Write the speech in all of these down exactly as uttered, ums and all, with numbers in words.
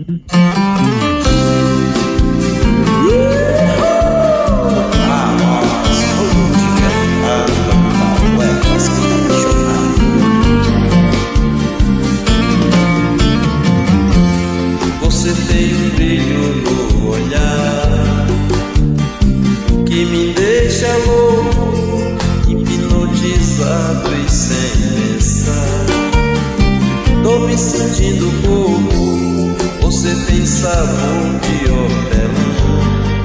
Você tem um brilho no olhar que me deixa louco, hipnotizado e sem pensar. Tô me sentindo pouco. Você tem sabor de hortelã,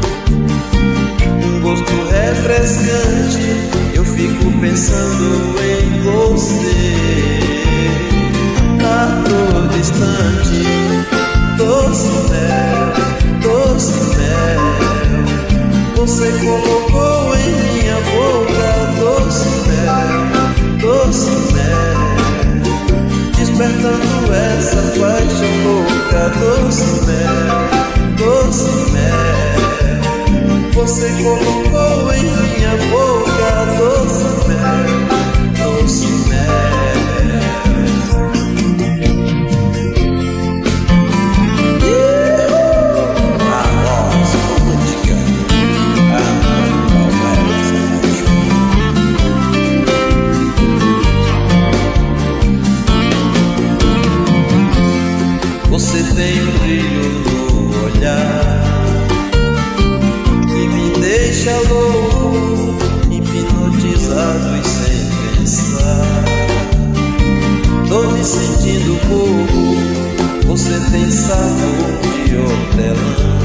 um gosto refrescante. Eu fico pensando em você a todo instante. Doce mel, doce mel, você colocou em minha boca. Doce mel, doce mel, despertando essa paixão louca. Doce mel, doce mel, você colocou em minha boca. Doce mel, doce mel. Você tem um brilho no olhar que me deixa louco, hipnotizado e sem pensar. Tô me sentindo pouco. Você tem sabor de hortelã,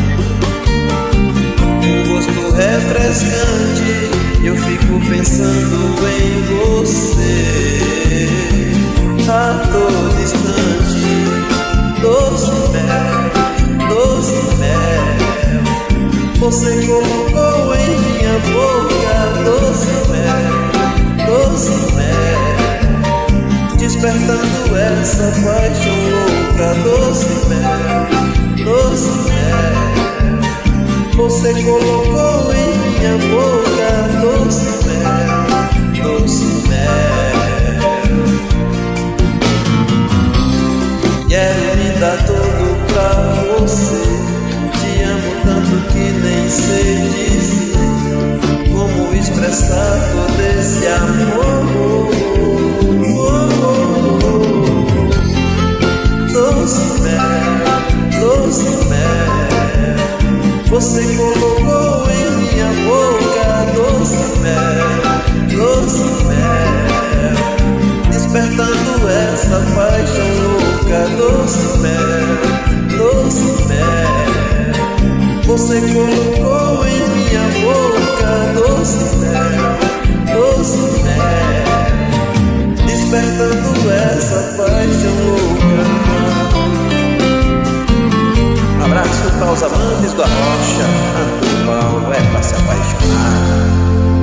um gosto refrescante. Eu fico pensando em você a todo instante. Doce mel, doce mel, você colocou em minha boca. Doce mel, doce mel, despertando essa paixão louca. Doce mel, doce mel, você colocou em minha boca. Doce mel, doce mel. Quero me dar tudo pra você. Te amo tanto que nem sei dizer como expressar todo esse amor. Doce mel, doce mel, você colocou em minha boca. Doce mel, doce mel, despertando essa paixão louca. Doce mel, doce mel, você colocou em minha boca. Doce mel, doce mel, despertando essa paixão louca. Abraço para os amantes da rocha. Tanto pau é pra se apaixonar.